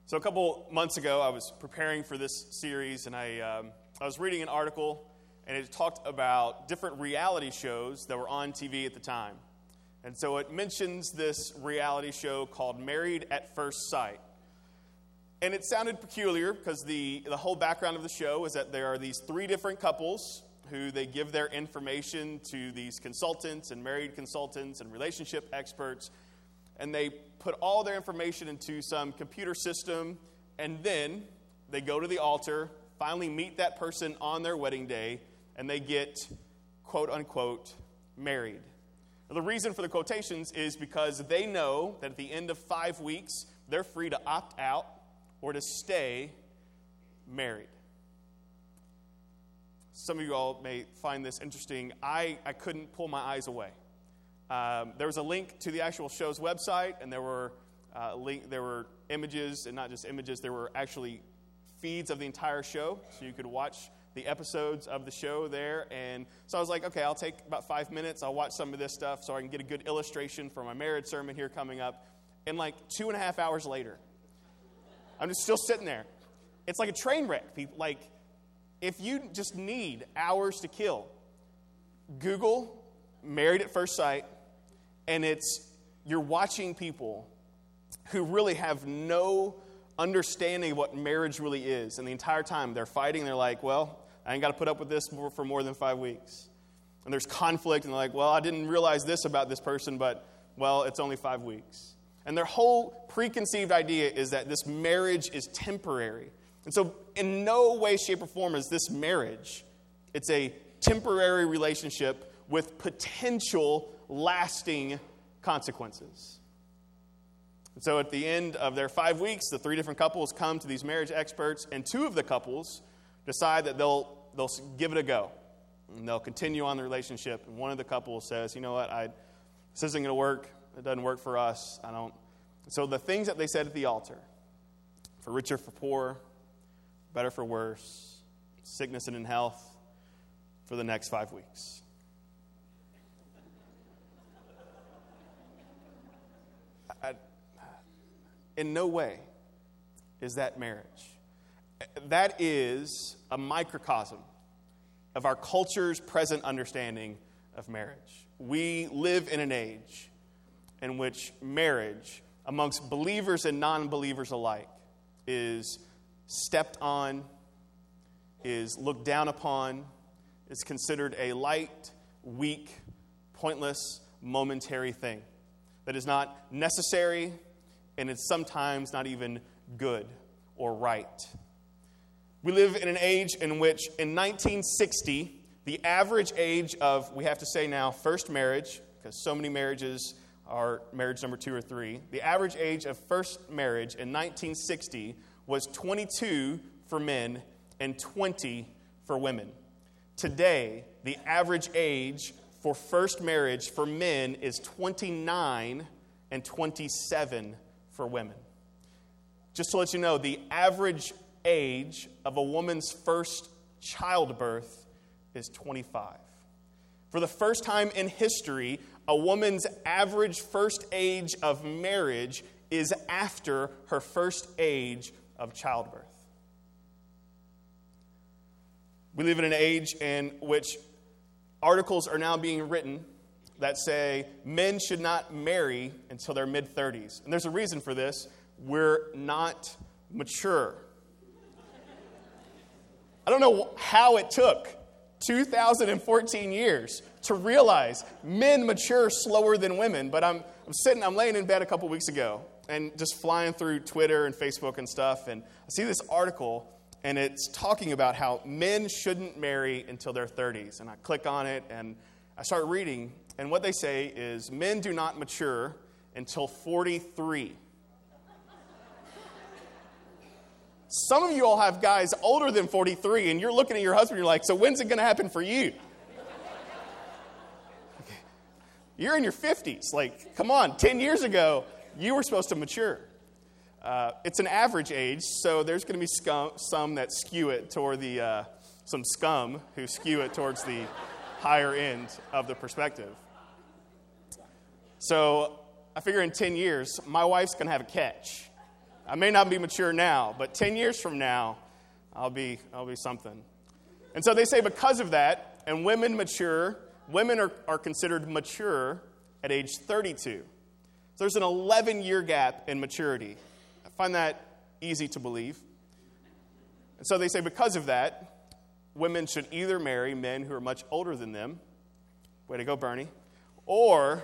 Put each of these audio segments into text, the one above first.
So a couple months ago, I was preparing for this series, and I was reading an article, and it talked about different reality shows that were on TV at the time. And so it mentions this reality show called Married at First Sight. And it sounded peculiar because the whole background of the show is that there are these three different couples who they give their information to these consultants and married consultants and relationship experts, and they put all their information into some computer system, and then they go to the altar, finally meet that person on their wedding day, and they get, quote-unquote, married. Now, the reason for the quotations is because they know that at the end of 5 weeks, they're free to opt out or to stay married. Some of you all may find this interesting. I couldn't pull my eyes away. There was a link to the actual show's website, and there were images, and not just images, there were actually feeds of the entire show, so you could watch the episodes of the show there. And so I was like, okay, I'll take about 5 minutes, I'll watch some of this stuff so I can get a good illustration for my marriage sermon here coming up. And like 2.5 hours later, I'm just still sitting there. It's like a train wreck. Like, if you just need hours to kill, Google Married at First Sight, and you're watching people who really have no understanding of what marriage really is. And the entire time they're fighting, they're like, well, I ain't got to put up with this for more than 5 weeks. And there's conflict, and they're like, well, I didn't realize this about this person, but, well, it's only 5 weeks. And their whole preconceived idea is that this marriage is temporary. And so in no way, shape, or form is this marriage. It's a temporary relationship with potential lasting consequences. And so at the end of their 5 weeks, the three different couples come to these marriage experts, and two of the couples decide that they'll give it a go. And they'll continue on the relationship. And one of the couples says, you know what, this isn't going to work. It doesn't work for us. So the things that they said at the altar, for richer, for poor, better, for worse, sickness and in health, for the next 5 weeks. In no way is that marriage. That is a microcosm of our culture's present understanding of marriage. We live in an age in which marriage, amongst believers and non-believers alike, is stepped on, is looked down upon, is considered a light, weak, pointless, momentary thing that is not necessary, and it's sometimes not even good or right. We live in an age in which, in 1960, the average age of, we have to say now, first marriage, because so many marriages are marriage number 2 or 3, the average age of first marriage in 1960 was 22 for men and 20 for women. Today, the average age for first marriage for men is 29 and 27 for women. Just to let you know, the average age of a woman's first childbirth is 25. For the first time in history, a woman's average first age of marriage is after her first age of childbirth. We live in an age in which articles are now being written that say men should not marry until their mid-30s. And there's a reason for this. We're not mature. I don't know how it took 2014 years to realize men mature slower than women, but I'm laying in bed a couple weeks ago and just flying through Twitter and Facebook and stuff, and I see this article, and it's talking about how men shouldn't marry until their 30s. And I click on it, and I start reading, and what they say is men do not mature until 43. Some of you all have guys older than 43, and you're looking at your husband, you're like, so when's it going to happen for you? You're in your 50s. Like, come on, 10 years ago, you were supposed to mature. It's an average age, so there's going to be some that skew it toward some scum who skew it towards the higher end of the perspective. So I figure in 10 years, my wife's going to have a catch. I may not be mature now, but 10 years from now, I'll be something. And so they say because of that, and women are considered mature at age 32. So there's an 11-year gap in maturity. I find that easy to believe. And so they say because of that, women should either marry men who are much older than them, way to go, Bernie, or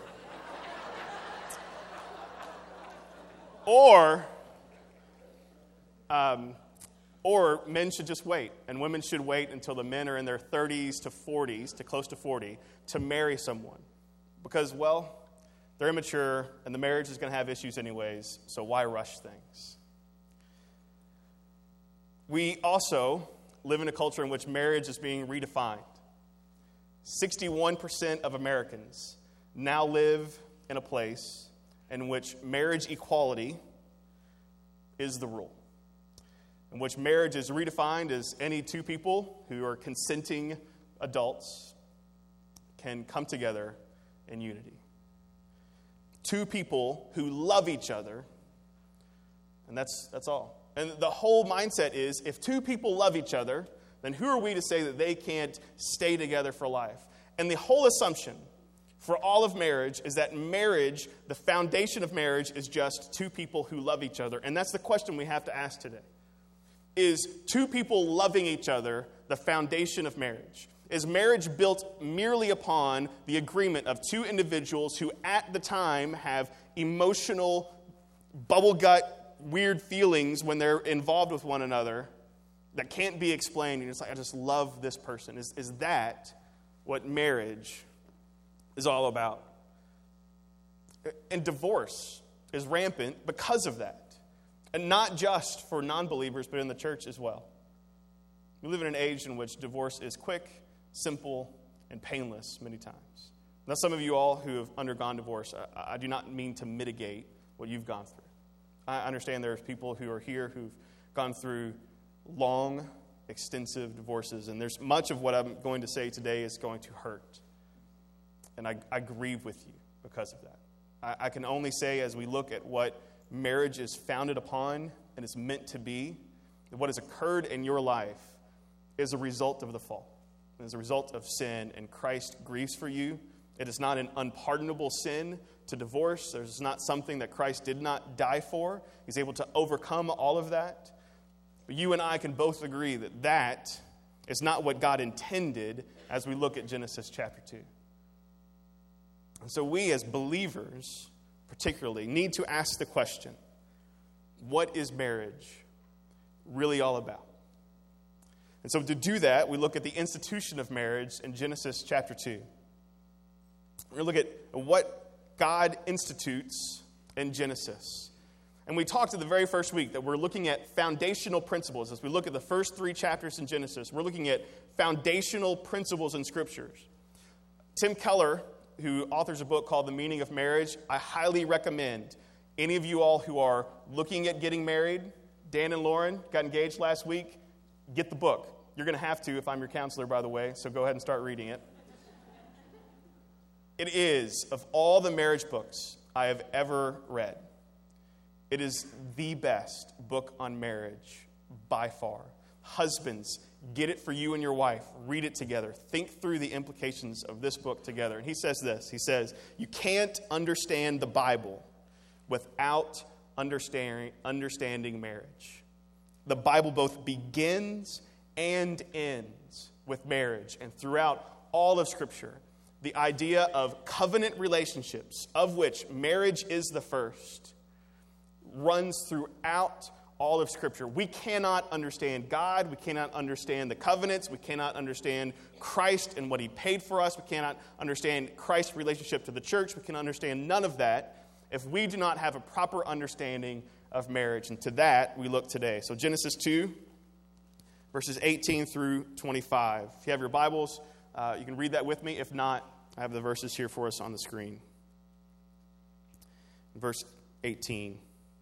men should just wait, and women should wait until the men are in their 30s to 40s, to close to 40, to marry someone. Because, well, they're immature, and the marriage is going to have issues anyways, so why rush things? We also live in a culture in which marriage is being redefined. 61% of Americans now live in a place in which marriage equality is the rule, in which marriage is redefined as any two people who are consenting adults can come together in unity. Two people who love each other, and that's all. And the whole mindset is, if two people love each other, then who are we to say that they can't stay together for life? And the whole assumption for all of marriage is that marriage, the foundation of marriage, is just two people who love each other. And that's the question we have to ask today. Is two people loving each other the foundation of marriage? Is marriage built merely upon the agreement of two individuals who at the time have emotional, bubble gut, weird feelings when they're involved with one another that can't be explained, and it's like, I just love this person? Is that what marriage is all about? And divorce is rampant because of that. And not just for non-believers, but in the church as well. We live in an age in which divorce is quick, simple, and painless many times. Now, some of you all who have undergone divorce, I do not mean to mitigate what you've gone through. I understand there's people who are here who've gone through long, extensive divorces, and there's much of what I'm going to say today is going to hurt. And I grieve with you because of that. I can only say, as we look at what marriage is founded upon and is meant to be, that what has occurred in your life is a result of the fall. As a result of sin, and Christ grieves for you. It is not an unpardonable sin to divorce. There's not something that Christ did not die for. He's able to overcome all of that. But you and I can both agree that that is not what God intended as we look at Genesis chapter 2. And so we as believers, particularly, need to ask the question, what is marriage really all about? And so to do that, we look at the institution of marriage in Genesis chapter 2. We're going to look at what God institutes in Genesis. And we talked in the very first week that we're looking at foundational principles. As we look at the first 3 chapters in Genesis, we're looking at foundational principles in Scriptures. Tim Keller, who authors a book called The Meaning of Marriage, I highly recommend any of you all who are looking at getting married. Dan and Lauren got engaged last week. Get the book. You're going to have to if I'm your counselor, by the way, so go ahead and start reading it. It is, of all the marriage books I have ever read, it is the best book on marriage by far. Husbands, get it for you and your wife. Read it together. Think through the implications of this book together. And he says this. He says, you can't understand the Bible without understanding marriage. The Bible both begins and ends with marriage. And throughout all of Scripture, the idea of covenant relationships, of which marriage is the first, runs throughout all of Scripture. We cannot understand God. We cannot understand the covenants. We cannot understand Christ and what He paid for us. We cannot understand Christ's relationship to the church. We can understand none of that if we do not have a proper understanding of marriage. And to that, we look today. So Genesis 2, verses 18 through 25. If you have your Bibles, you can read that with me. If not, I have the verses here for us on the screen. Verse 18.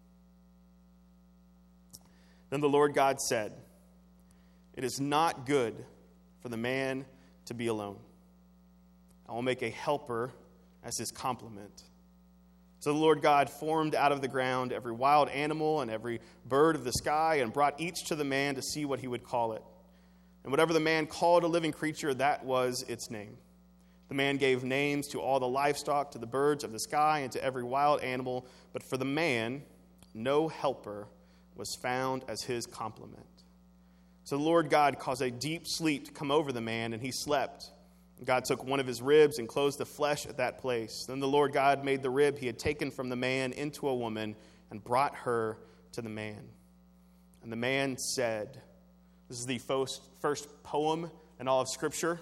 Then the Lord God said, "It is not good for the man to be alone. I will make a helper as his complement." So the Lord God formed out of the ground every wild animal and every bird of the sky and brought each to the man to see what he would call it. And whatever the man called a living creature, that was its name. The man gave names to all the livestock, to the birds of the sky, and to every wild animal. But for the man, no helper was found as his complement. So the Lord God caused a deep sleep to come over the man, and he slept. God took one of his ribs and closed the flesh at that place. Then the Lord God made the rib he had taken from the man into a woman and brought her to the man. And the man said, this is the first poem in all of Scripture.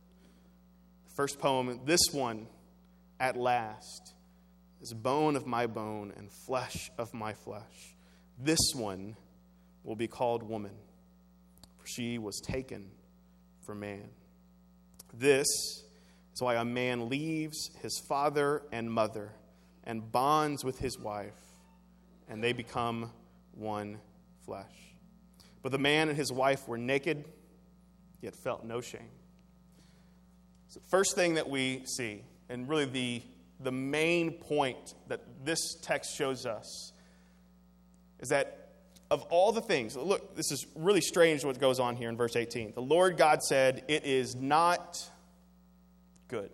The first poem, this one, at last, is bone of my bone and flesh of my flesh. This one will be called woman, for she was taken from man. This is why a man leaves his father and mother and bonds with his wife, and they become one flesh. But the man and his wife were naked, yet felt no shame. So first thing that we see, and really the main point that this text shows us, is that of all the things, look, this is really strange what goes on here in verse 18. The Lord God said, it is not good.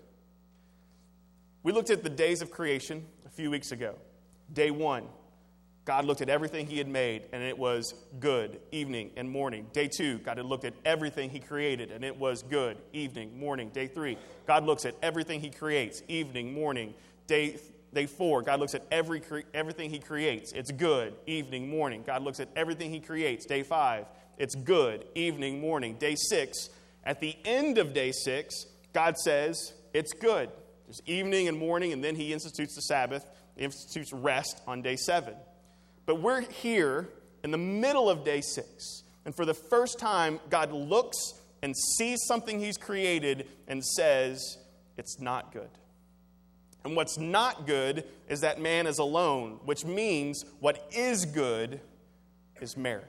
We looked at the days of creation a few weeks ago. Day 1, God looked at everything he had made, and it was good, evening and morning. Day 2, God had looked at everything he created, and it was good, evening, morning. Day 3, God looks at everything he creates, evening, morning. Day 4, God looks at everything he creates. It's good, evening, morning. God looks at everything he creates. Day 5, it's good, evening, morning. Day 6, at the end of day 6, God says it's good. There's evening and morning, and then he institutes the Sabbath, institutes rest on day 7. But we're here in the middle of day 6, and for the first time, God looks and sees something he's created and says, it's not good. And what's not good is that man is alone, which means what is good is marriage.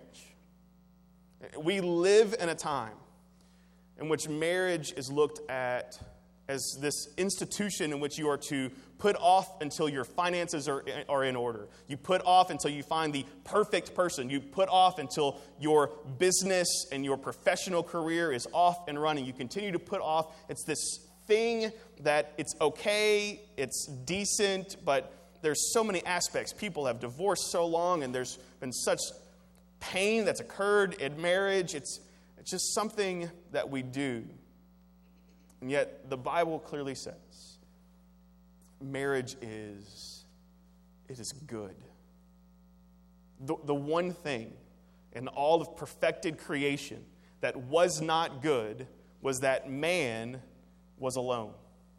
We live in a time in which marriage is looked at as this institution in which you are to put off until your finances are in order. You put off until you find the perfect person. You put off until your business and your professional career is off and running. You continue to put off. It's this thing that it's okay, it's decent, but there's so many aspects. People have divorced so long, and there's been such pain that's occurred in marriage. It's just something that we do. And yet, the Bible clearly says, marriage is good. The one thing in all of perfected creation that was not good was that man was alone.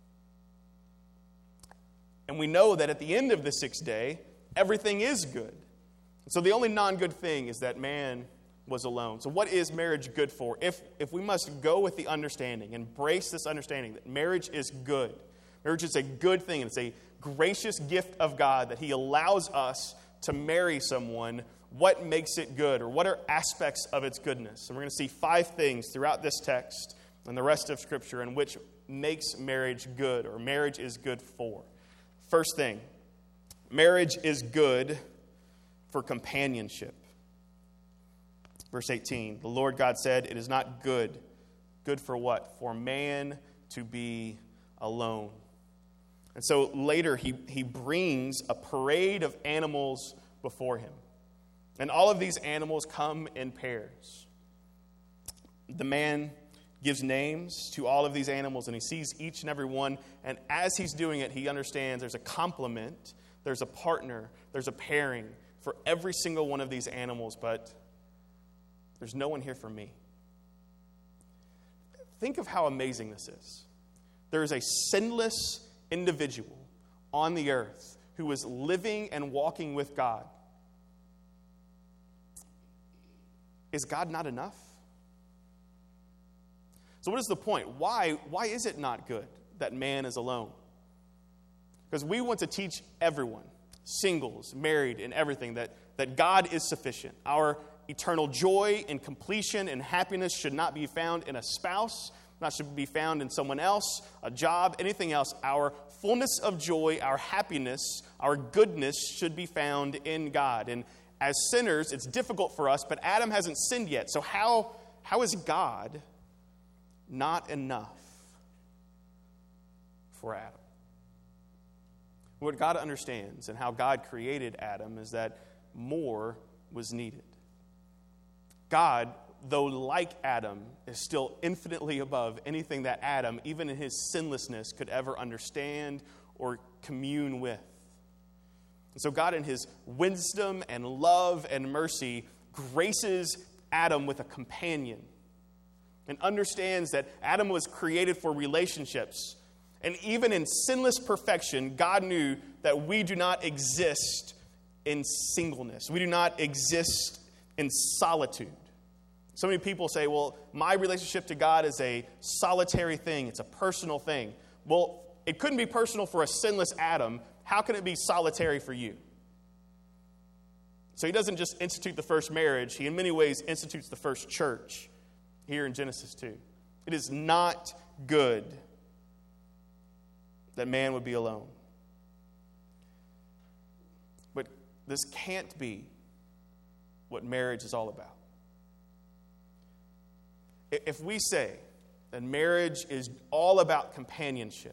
And we know that at the end of the 6th day, everything is good. So the only non-good thing is that man was alone. So what is marriage good for? If we must go with the understanding, embrace this understanding that marriage is good. Marriage is a good thing, and it's a gracious gift of God that he allows us to marry someone. What makes it good, or what are aspects of its goodness? And we're going to see 5 things throughout this text and the rest of Scripture in which makes marriage good, or marriage is good for. First thing, marriage is good for companionship. Verse 18, the Lord God said, it is not good. Good for what? For man to be alone. And so later he brings a parade of animals before him. And all of these animals come in pairs. The man gives names to all of these animals, and he sees each and every one. And as he's doing it, he understands there's a complement, there's a partner, there's a pairing for every single one of these animals, but there's no one here for me. Think of how amazing this is. There is a sinless individual on the earth who is living and walking with God. Is God not enough? So what is the point? Why is it not good that man is alone? Because we want to teach everyone, singles, married, and everything, that God is sufficient. Our eternal joy and completion and happiness should not be found in a spouse. not should be found in someone else, a job, anything else. Our fullness of joy, our happiness, our goodness should be found in God. And as sinners, it's difficult for us, but Adam hasn't sinned yet. So how is God not enough for Adam? What God understands and how God created Adam is that more was needed. God, though like Adam, is still infinitely above anything that Adam, even in his sinlessness, could ever understand or commune with. And so God, in his wisdom and love and mercy, graces Adam with a companion and understands that Adam was created for relationships. And even in sinless perfection, God knew that we do not exist in singleness. We do not exist in solitude. So many people say, well, my relationship to God is a solitary thing. It's a personal thing. Well, it couldn't be personal for a sinless Adam. How can it be solitary for you? So he doesn't just institute the first marriage. He, in many ways, institutes the first church here in Genesis 2. It is not good that man would be alone. But this can't be what marriage is all about. If we say that marriage is all about companionship,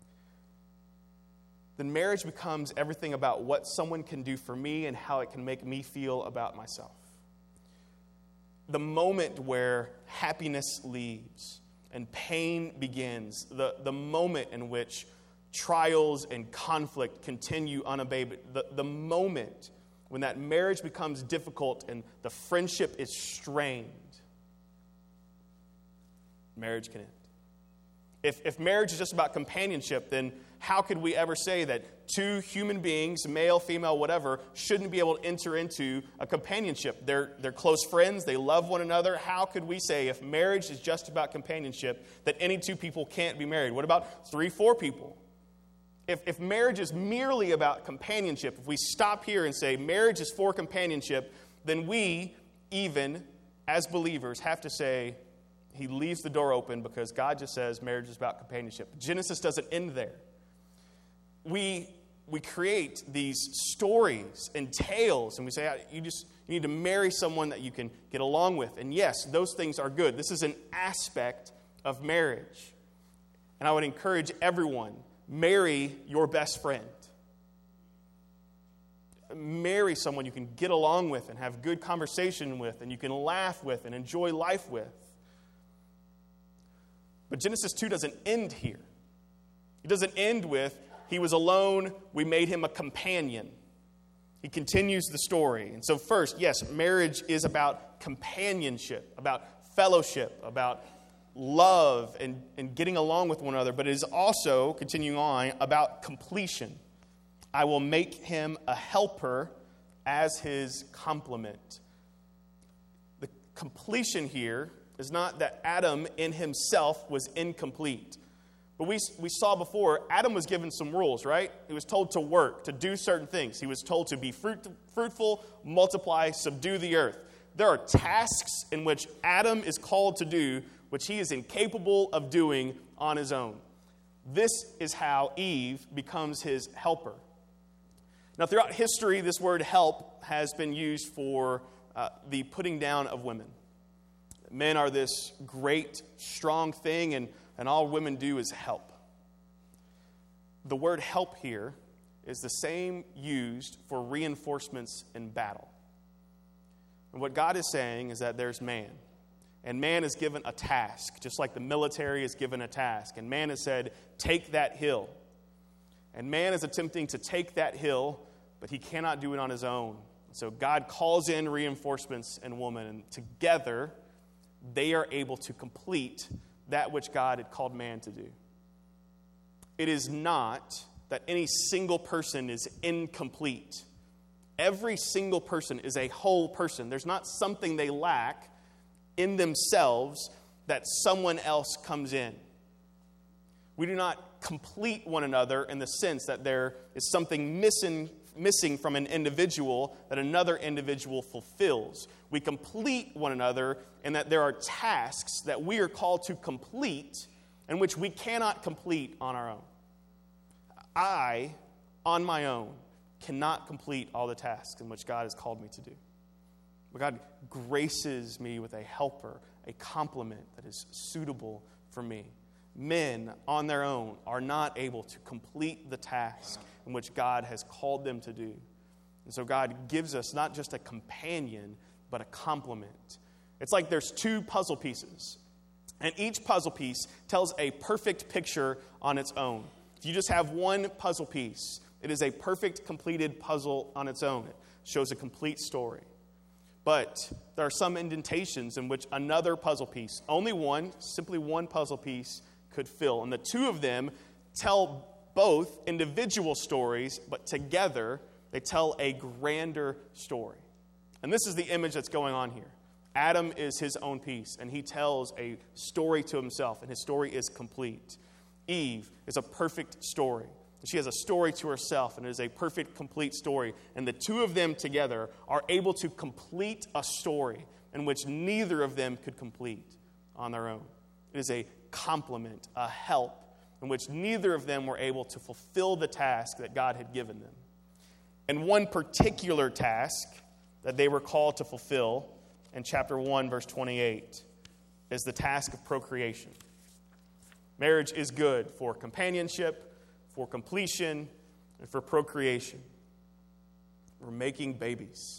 then marriage becomes everything about what someone can do for me and how it can make me feel about myself. The moment where happiness leaves and pain begins, the moment in which trials and conflict continue unabated, the moment when that marriage becomes difficult and the friendship is strained, marriage can end. If marriage is just about companionship, then how could we ever say that two human beings, male, female, whatever, shouldn't be able to enter into a companionship? They're close friends. They love one another. How could we say if marriage is just about companionship that any two people can't be married? What about 3, 4 people? If marriage is merely about companionship, if we stop here and say marriage is for companionship, then we, even as believers, have to say he leaves the door open because God just says marriage is about companionship. Genesis doesn't end there. We create these stories and tales, and we say you need to marry someone that you can get along with. And yes, those things are good. This is an aspect of marriage. And I would encourage everyone, marry your best friend. Marry someone you can get along with and have good conversation with and you can laugh with and enjoy life with. But Genesis 2 doesn't end here. It doesn't end with, he was alone, we made him a companion. He continues the story. And so first, yes, marriage is about companionship, about fellowship, about love and getting along with one another, but it is also, continuing on, about completion. I will make him a helper as his complement. The completion here is not that Adam in himself was incomplete. But we saw before, Adam was given some rules, right? He was told to work, to do certain things. He was told to be fruitful, multiply, subdue the earth. There are tasks in which Adam is called to do, which he is incapable of doing on his own. This is how Eve becomes his helper. Now, throughout history, this word help has been used for the putting down of women. Men are this great, strong thing, and all women do is help. The word help here is the same used for reinforcements in battle. And what God is saying is that there's man. And man is given a task, just like the military is given a task. And man is said, take that hill. And man is attempting to take that hill, but he cannot do it on his own. So God calls in reinforcements and woman, and together they are able to complete that which God had called man to do. It is not that any single person is incomplete. Every single person is a whole person. There's not something they lack in themselves that someone else comes in. We do not complete one another in the sense that there is something missing missing from an individual that another individual fulfills. We complete one another, and that there are tasks that we are called to complete in which we cannot complete on our own. I, on my own, cannot complete all the tasks in which God has called me to do. But God graces me with a helper, a complement that is suitable for me. Men on their own are not able to complete the task in which God has called them to do. And so God gives us not just a companion, but a complement. It's like there's two puzzle pieces, and each puzzle piece tells a perfect picture on its own. If you just have one puzzle piece, it is a perfect completed puzzle on its own. It shows a complete story. But there are some indentations in which another puzzle piece, only one, simply one puzzle piece, could fill. And the two of them tell both individual stories, but together they tell a grander story. And this is the image that's going on here. Adam is his own piece, and he tells a story to himself, and his story is complete. Eve is a perfect story. She has a story to herself, and it is a perfect, complete story. And the two of them together are able to complete a story in which neither of them could complete on their own. It is a complement, a help, in which neither of them were able to fulfill the task that God had given them. And one particular task that they were called to fulfill in chapter 1, verse 28, is the task of procreation. Marriage is good for companionship, for completion, and for procreation. We're making babies,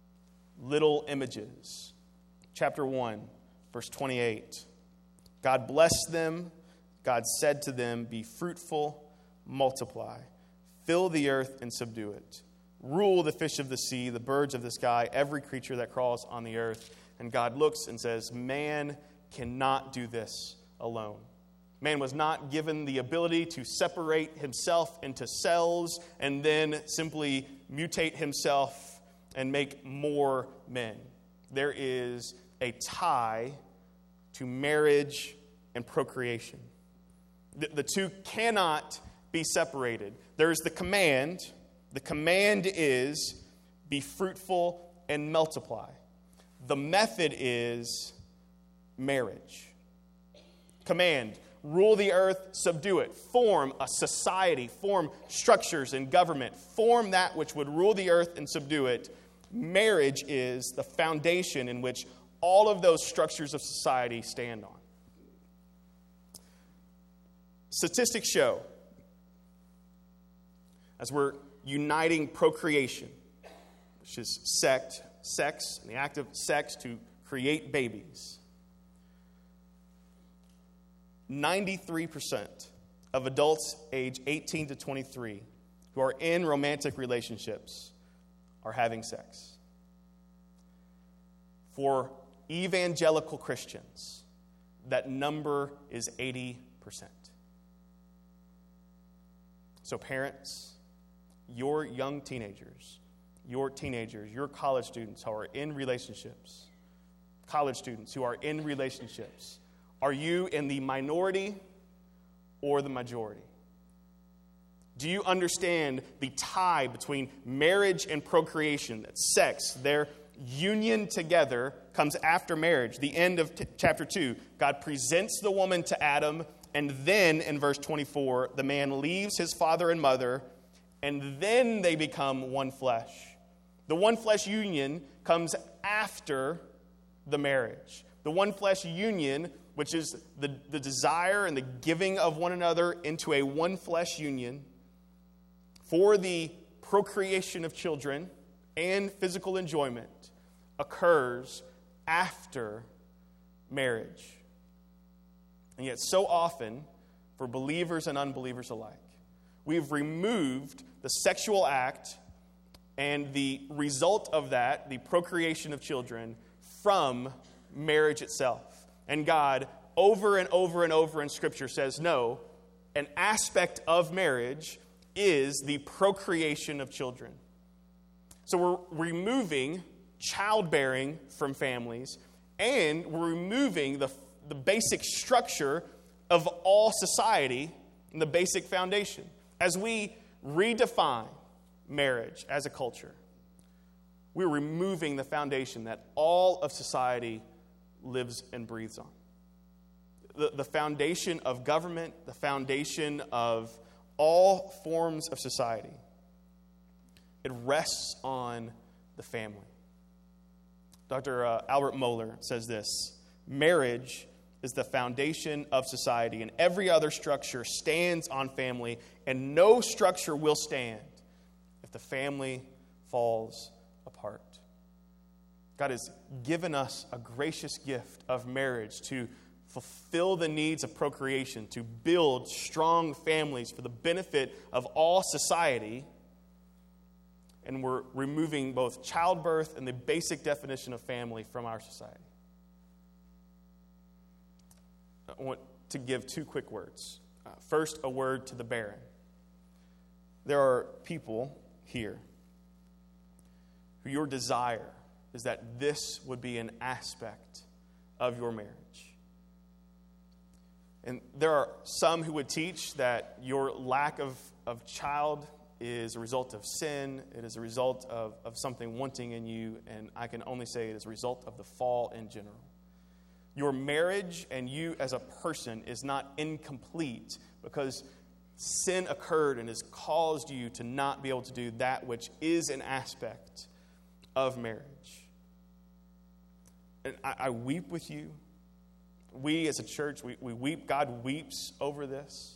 little images. Chapter 1, verse 28. God blessed them. God said to them, "Be fruitful, multiply, fill the earth and subdue it. Rule the fish of the sea, the birds of the sky, every creature that crawls on the earth." And God looks and says, man cannot do this alone. Man was not given the ability to separate himself into cells and then simply mutate himself and make more men. There is a tie to marriage and procreation. The two cannot be separated. There's the command. The command is, be fruitful and multiply. The method is marriage. Command, rule the earth, subdue it. Form a society, form structures in government, form that which would rule the earth and subdue it. Marriage is the foundation in which all of those structures of society stand on. Statistics show, as we're uniting procreation, which is sex, and the act of sex to create babies, 93% of adults age 18 to 23 who are in romantic relationships are having sex. For evangelical Christians, that number is 80%. So parents, your young teenagers, your college students who are in relationships, college students who are in relationships, are you in the minority or the majority? Do you understand the tie between marriage and procreation, that sex, their union together, comes after marriage? The end of chapter 2, God presents the woman to Adam, and then in verse 24, the man leaves his father and mother, and then they become one flesh. The one flesh union comes after the marriage. The one flesh union, which is the desire and the giving of one another into a one flesh union for the procreation of children and physical enjoyment, occurs after marriage. And yet so often, for believers and unbelievers alike, we've removed the sexual act and the result of that, the procreation of children, from marriage itself. And God, over and over and over in Scripture, says, no, an aspect of marriage is the procreation of children. So we're removing childbearing from families, and we're removing the basic structure of all society and the basic foundation. As we redefine marriage as a culture, we're removing the foundation that all of society lives and breathes on. The foundation of government, the foundation of all forms of society. It rests on the family. Dr. Albert Mohler says this: marriage is the foundation of society, and every other structure stands on family, and no structure will stand if the family falls apart. God has given us a gracious gift of marriage to fulfill the needs of procreation, to build strong families for the benefit of all society. And we're removing both childbirth and the basic definition of family from our society. I want to give two quick words. First, a word to the barren. There are people here who your desire is that this would be an aspect of your marriage. And there are some who would teach that your lack of child is a result of sin. It is a result of something wanting in you. And I can only say it is a result of the fall in general. Your marriage and you as a person is not incomplete because sin occurred and has caused you to not be able to do that which is an aspect of marriage. And I weep with you. We as a church, we weep. God weeps over this.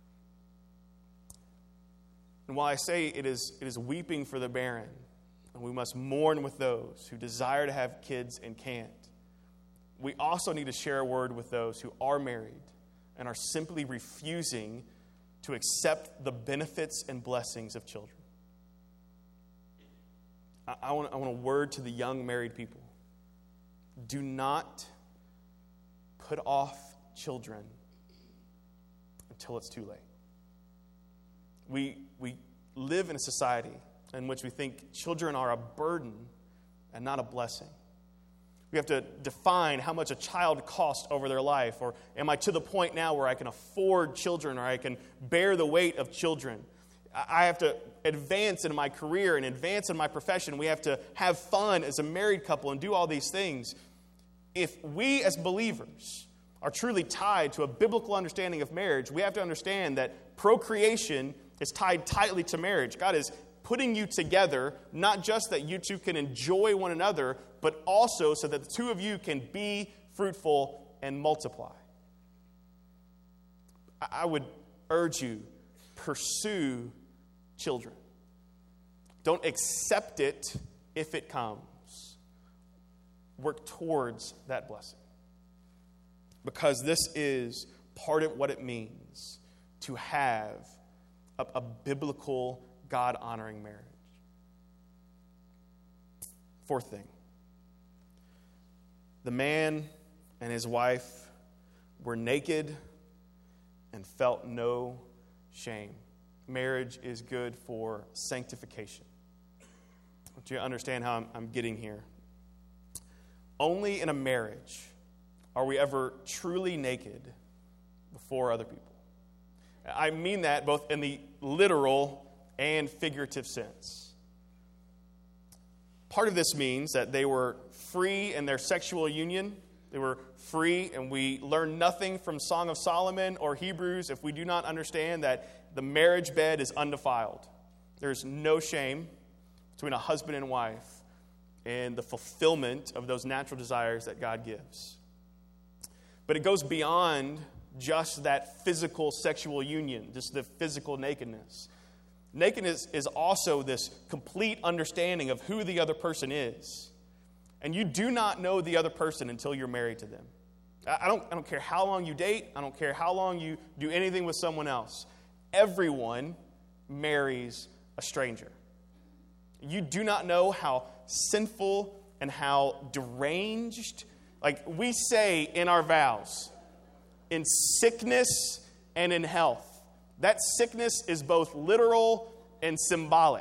And while I say it is weeping for the barren, and we must mourn with those who desire to have kids and can't, we also need to share a word with those who are married and are simply refusing to accept the benefits and blessings of children. I want a word to the young married people. Do not put off children until it's too late. We live in a society in which we think children are a burden and not a blessing. We have to define how much a child costs over their life, or am I to the point now where I can afford children or I can bear the weight of children? I have to advance in my career and advance in my profession. We have to have fun as a married couple and do all these things. If we as believers are truly tied to a biblical understanding of marriage, we have to understand that procreation is tied tightly to marriage. God is putting you together, not just that you two can enjoy one another, but also so that the two of you can be fruitful and multiply. I would urge you, pursue children. Don't accept it if it comes. Work towards that blessing. Because this is part of what it means to have a biblical, God-honoring marriage. Fourth thing. The man and his wife were naked and felt no shame. Marriage is good for sanctification. I want you to understand how I'm getting here. Only in a marriage are we ever truly naked before other people. I mean that both in the literal and figurative sense. Part of this means that they were free in their sexual union. They were free, and we learn nothing from Song of Solomon or Hebrews if we do not understand that the marriage bed is undefiled. There's no shame between a husband and wife and the fulfillment of those natural desires that God gives. But it goes beyond just that physical sexual union, just the physical nakedness. Nakedness is also this complete understanding of who the other person is. And you do not know the other person until you're married to them. I don't care how long you date. I don't care how long you do anything with someone else. Everyone marries a stranger. You do not know how sinful and how deranged, like we say in our vows, in sickness and in health. That sickness is both literal and symbolic.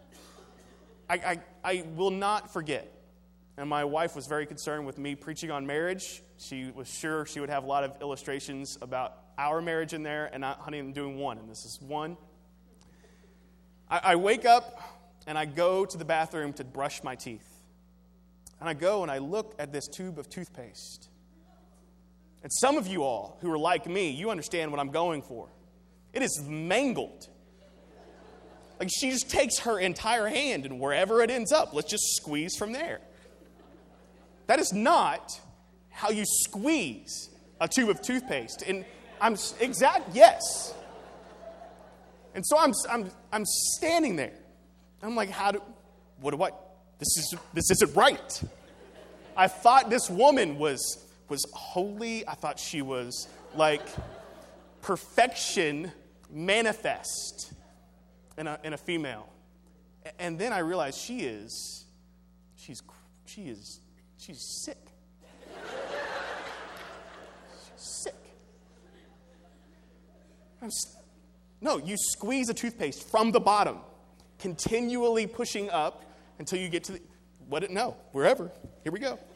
I will not forget. And my wife was very concerned with me preaching on marriage. She was sure she would have a lot of illustrations about our marriage in there, and not honey, I'm doing one, and this is one. I wake up and I go to the bathroom to brush my teeth. And I go and I look at this tube of toothpaste. And some of you all who are like me, you understand what I'm going for. It is mangled. Like she just takes her entire hand and wherever it ends up, let's just squeeze from there. That is not how you squeeze a tube of toothpaste. And yes. And so I'm standing there. I'm like, this isn't right. I thought this woman was holy. I thought she was like perfection manifest in a female. And then I realized she's sick. Sick. No, you squeeze a toothpaste from the bottom, continually pushing up until you get to wherever. Here we go.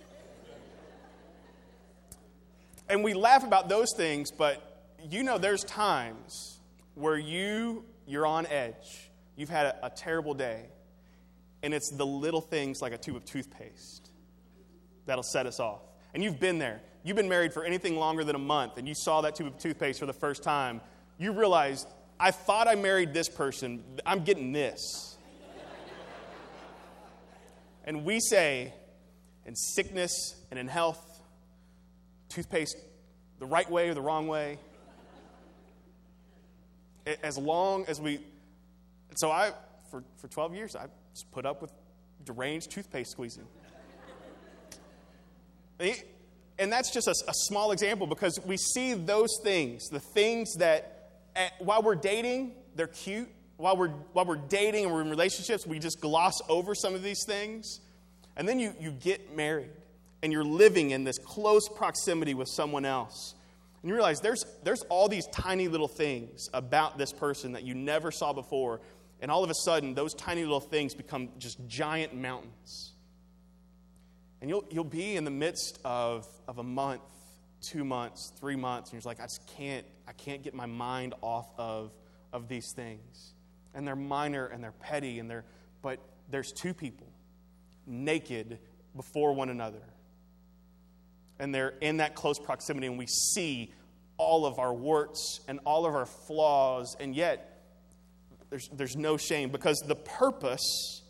And we laugh about those things, but there's times where you're on edge. You've had a terrible day, and it's the little things like a tube of toothpaste that'll set us off. And you've been there. You've been married for anything longer than a month, and you saw that tube of toothpaste for the first time. You realize, I thought I married this person. I'm getting this. And we say, in sickness and in health, toothpaste the right way or the wrong way. As long as for 12 years, I just put up with deranged toothpaste squeezing. And that's just a small example because we see those things, the things that while we're dating, they're cute. While we're dating and we're in relationships, we just gloss over some of these things. And then you get married and you're living in this close proximity with someone else. And you realize there's all these tiny little things about this person that you never saw before. And all of a sudden, those tiny little things become just giant mountains. And you'll be in the midst of a month, 2 months, 3 months, and you're just like, I can't get my mind off of these things. And they're minor and they're petty but there's two people naked before one another. And they're in that close proximity, and we see all of our warts and all of our flaws, and yet there's no shame, because the purpose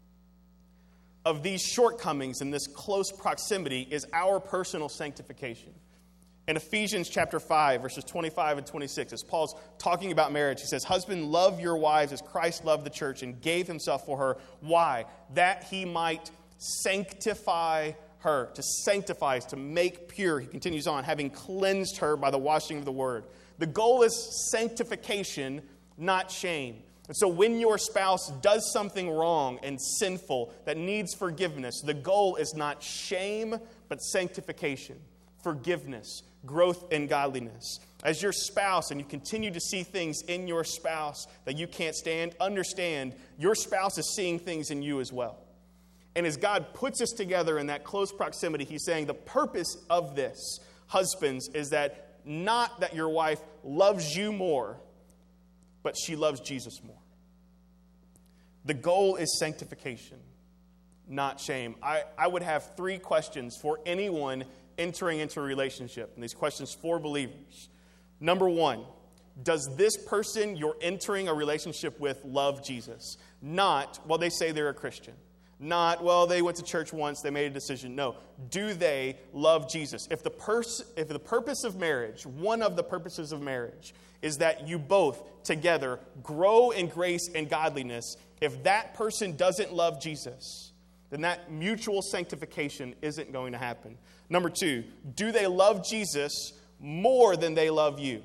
of these shortcomings in this close proximity is our personal sanctification. In Ephesians chapter 5, verses 25 and 26, as Paul's talking about marriage, he says, "Husband, love your wives as Christ loved the church and gave himself for her." Why? That he might sanctify her. To sanctify is to make pure. He continues on, having cleansed her by the washing of the word. The goal is sanctification, not shame. And so when your spouse does something wrong and sinful that needs forgiveness, the goal is not shame, but sanctification, forgiveness, growth in godliness. As your spouse, and you continue to see things in your spouse that you can't stand, understand your spouse is seeing things in you as well. And as God puts us together in that close proximity, he's saying the purpose of this, husbands, is that not that your wife loves you more, but she loves Jesus more. The goal is sanctification, not shame. I would have 3 questions for anyone entering into a relationship. And these questions for believers. Number 1, does this person you're entering a relationship with love Jesus? Not, well, they say they're a Christian. Not, well, they went to church once, they made a decision. No. Do they love Jesus? If the purpose of marriage, one of the purposes of marriage, is that you both together grow in grace and godliness, if that person doesn't love Jesus, then that mutual sanctification isn't going to happen. Number 2, do they love Jesus more than they love you?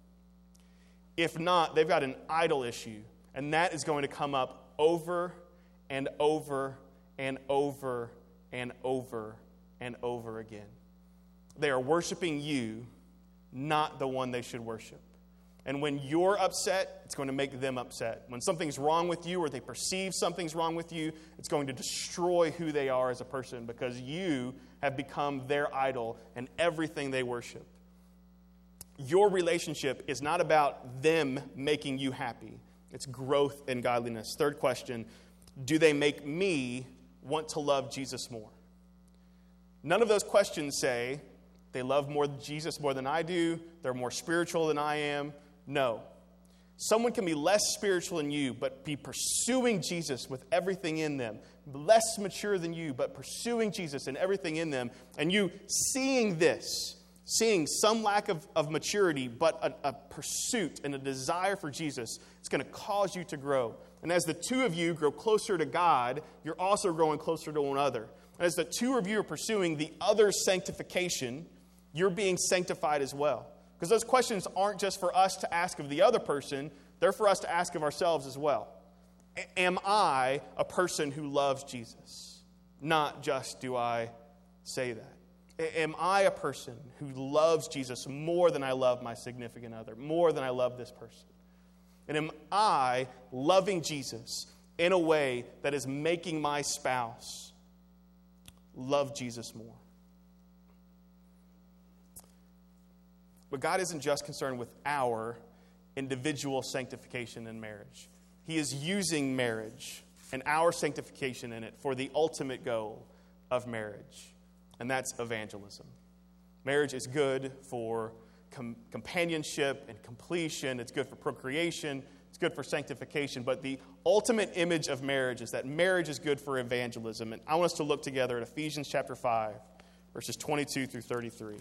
If not, they've got an idol issue, and that is going to come up over and over and over and over and over again. They are worshiping you, not the one they should worship. And when you're upset, it's going to make them upset. When something's wrong with you or they perceive something's wrong with you, it's going to destroy who they are as a person because you have become their idol and everything they worship. Your relationship is not about them making you happy. It's growth in godliness. Third question, do they make me want to love Jesus more? None of those questions say they love Jesus more than I do, they're more spiritual than I am. No. Someone can be less spiritual than you, but be pursuing Jesus with everything in them. Less mature than you, but pursuing Jesus and everything in them. And you seeing this, seeing some lack of maturity, but a pursuit and a desire for Jesus, it's going to cause you to grow. And as the two of you grow closer to God, you're also growing closer to one another. And as the two of you are pursuing the other's sanctification, you're being sanctified as well. Because those questions aren't just for us to ask of the other person, they're for us to ask of ourselves as well. Am I a person who loves Jesus? Not just do I say that. Am I a person who loves Jesus more than I love my significant other, more than I love this person? And am I loving Jesus in a way that is making my spouse love Jesus more? But God isn't just concerned with our individual sanctification in marriage. He is using marriage and our sanctification in it for the ultimate goal of marriage, and that's evangelism. Marriage is good for companionship and completion. It's good for procreation. It's good for sanctification. But the ultimate image of marriage is that marriage is good for evangelism. And I want us to look together at Ephesians chapter 5, verses 22 through 33.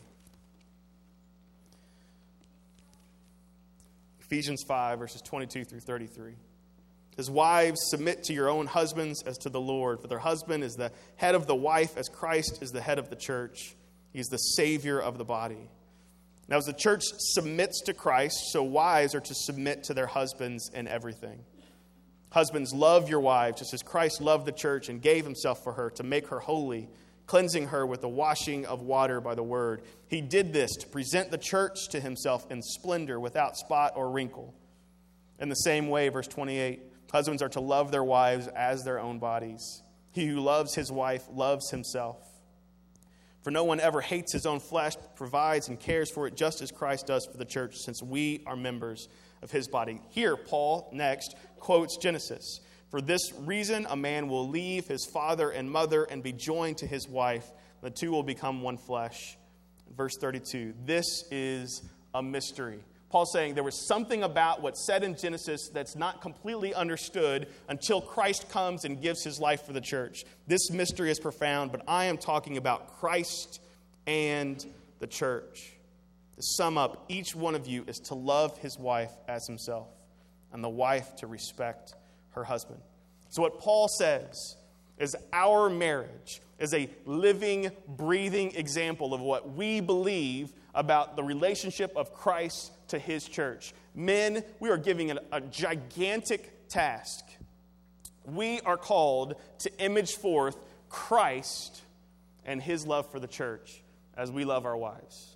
Ephesians 5, verses 22 through 33. As wives, submit to your own husbands as to the Lord. For their husband is the head of the wife, as Christ is the head of the church. He is the Savior of the body. Now, as the church submits to Christ, so wives are to submit to their husbands in everything. Husbands, love your wives, just as Christ loved the church and gave himself for her to make her holy, cleansing her with the washing of water by the word. He did this to present the church to himself in splendor, without spot or wrinkle. In the same way, verse 28, husbands are to love their wives as their own bodies. He who loves his wife loves himself. For no one ever hates his own flesh, but provides and cares for it just as Christ does for the church, since we are members of his body. Here, Paul next quotes Genesis. For this reason, a man will leave his father and mother and be joined to his wife. The two will become one flesh. Verse 32, this is a mystery. Paul's saying there was something about what's said in Genesis that's not completely understood until Christ comes and gives his life for the church. This mystery is profound, but I am talking about Christ and the church. To sum up, each one of you is to love his wife as himself, and the wife to respect her husband. So what Paul says is our marriage is a living, breathing example of what we believe about the relationship of Christ to his church. Men, we are giving a gigantic task. We are called to image forth Christ and his love for the church as we love our wives.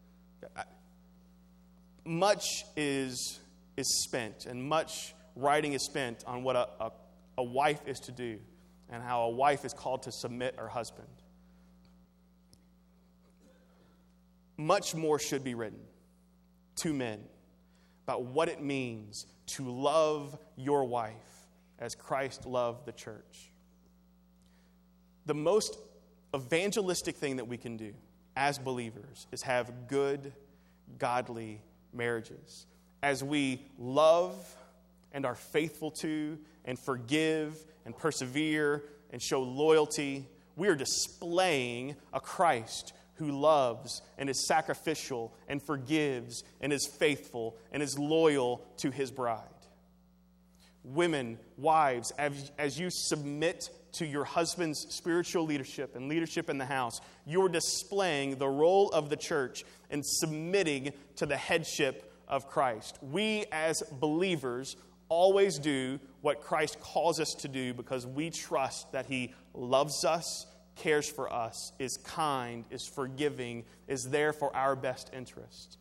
Much is spent, and much writing is spent on what a wife is to do and how a wife is called to submit her husband. Much more should be written to men about what it means to love your wife as Christ loved the church. The most evangelistic thing that we can do as believers is have good, godly marriages. As we love and are faithful to and forgive and persevere and show loyalty, we are displaying a Christ who loves and is sacrificial and forgives and is faithful and is loyal to his bride. Women, wives, as you submit to your husband's spiritual leadership and leadership in the house, you're displaying the role of the church and submitting to the headship of Christ. We as believers always do what Christ calls us to do because we trust that he loves us, cares for us, is kind, is forgiving, is there for our best interest.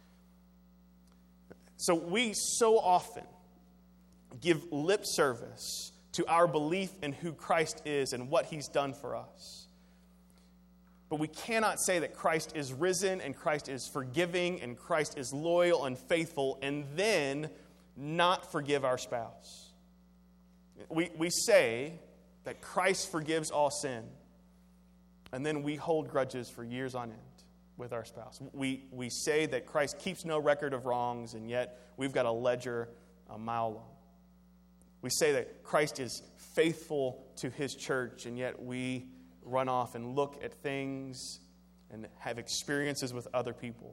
So we so often give lip service to our belief in who Christ is and what he's done for us. But we cannot say that Christ is risen and Christ is forgiving and Christ is loyal and faithful and then not forgive our spouse. We say that Christ forgives all sin, and then we hold grudges for years on end with our spouse. We say that Christ keeps no record of wrongs, and yet we've got a ledger a mile long. We say that Christ is faithful to his church, and yet we run off and look at things and have experiences with other people.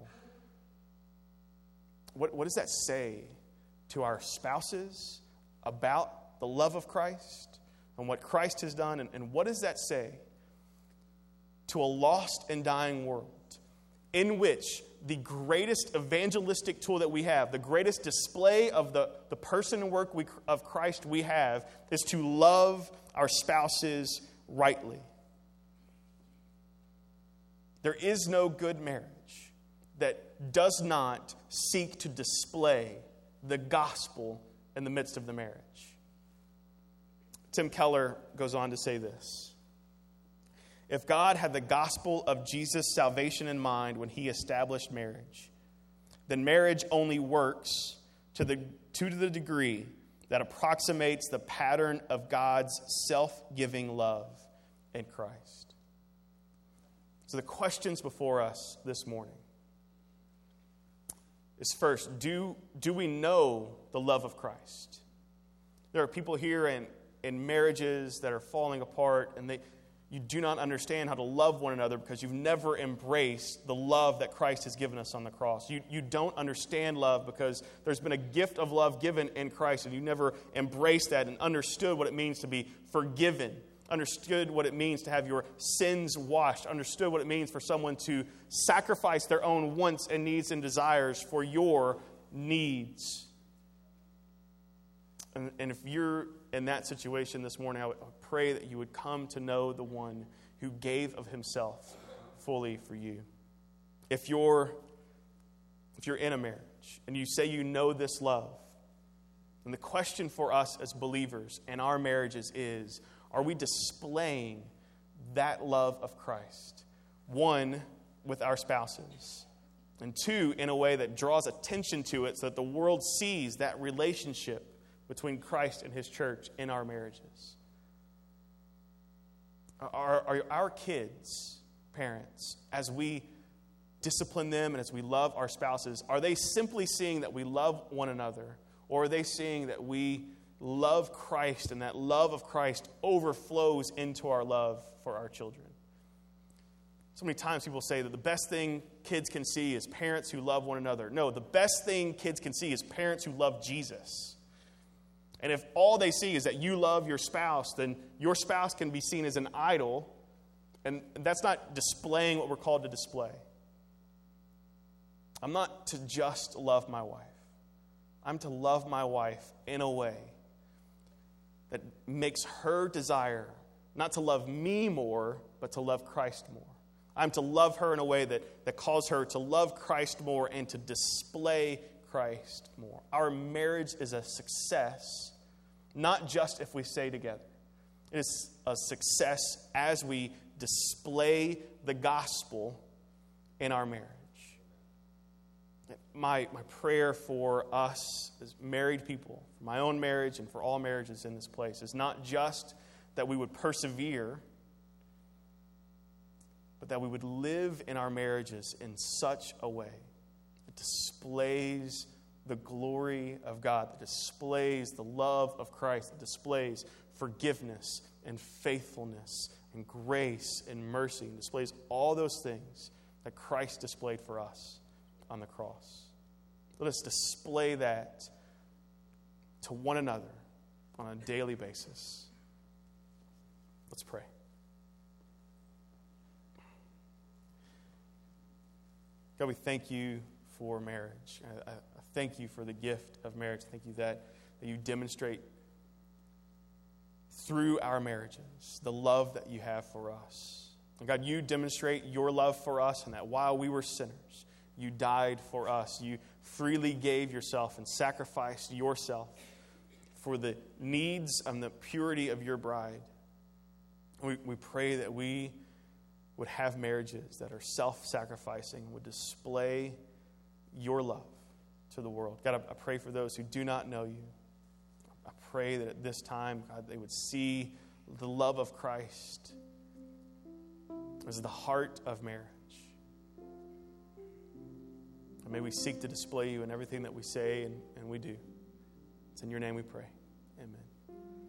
What does that say to our spouses about the love of Christ and what Christ has done? And what does that say to a lost and dying world in which the greatest evangelistic tool that we have, the greatest display of the person and work of Christ we have, is to love our spouses rightly? There is no good marriage that does not seek to display the gospel in the midst of the marriage. Tim Keller goes on to say this: if God had the gospel of Jesus' salvation in mind when he established marriage, then marriage only works to the degree that approximates the pattern of God's self-giving love in Christ. So the questions before us this morning is, first, do we know the love of Christ? There are people here in marriages that are falling apart, and you do not understand how to love one another because you've never embraced the love that Christ has given us on the cross. You don't understand love because there's been a gift of love given in Christ, and you never embraced that and understood what it means to be forgiven, understood what it means to have your sins washed, understood what it means for someone to sacrifice their own wants and needs and desires for your needs. And if you're in that situation this morning, I would pray that you would come to know the one who gave of himself fully for you. If you're in a marriage and you say you know this love, then the question for us as believers in our marriages is, are we displaying that love of Christ? One, with our spouses, and two, in a way that draws attention to it so that the world sees that relationship between Christ and his church in our marriages. Are our kids, parents, as we discipline them and as we love our spouses, are they simply seeing that we love one another, or are they seeing that we love Christ and that love of Christ overflows into our love for our children? So many times people say that the best thing kids can see is parents who love one another. No, the best thing kids can see is parents who love Jesus. And if all they see is that you love your spouse, then your spouse can be seen as an idol, and that's not displaying what we're called to display. I'm not to just love my wife. I'm to love my wife in a way that makes her desire not to love me more, but to love Christ more. I'm to love her in a way that calls her to love Christ more and to display Christ more. Our marriage is a success, not just if we stay together. It is a success as we display the gospel in our marriage. My prayer for us as married people, for my own marriage and for all marriages in this place, is not just that we would persevere, but that we would live in our marriages in such a way that displays the glory of God, that displays the love of Christ, that displays forgiveness and faithfulness and grace and mercy, and displays all those things that Christ displayed for us on the cross. Let us display that to one another on a daily basis. Let's pray. God, we thank you for marriage. I thank you for the gift of marriage. Thank you that you demonstrate through our marriages the love that you have for us. And God, you demonstrate your love for us, and that while we were sinners, you died for us. You freely gave yourself and sacrificed yourself for the needs and the purity of your bride. We pray that we would have marriages that are self-sacrificing, would display your love to the world. God, I pray for those who do not know you. I pray that at this time, God, they would see the love of Christ as the heart of marriage. And may we seek to display you in everything that we say and we do. It's in your name we pray.